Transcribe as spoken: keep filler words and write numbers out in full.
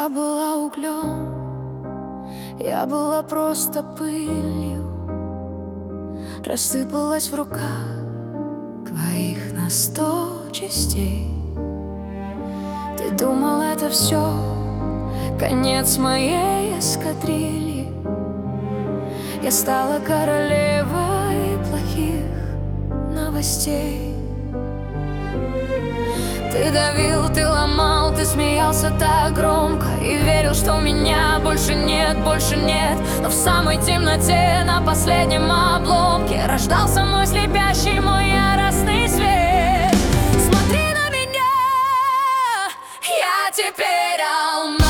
Я была углем, я была просто пылью, рассыпалась в руках твоих на сто частей. Ты думал, это все конец моей эскадрильи. Я стала королевой плохих новостей. Ты давил, ты ломал, ты смеялся так громко и верил, что меня больше нет, больше нет. Но в самой темноте, на последнем обломке рождался мой слепящий, мой яростный свет. Смотри на меня, я теперь алмаз.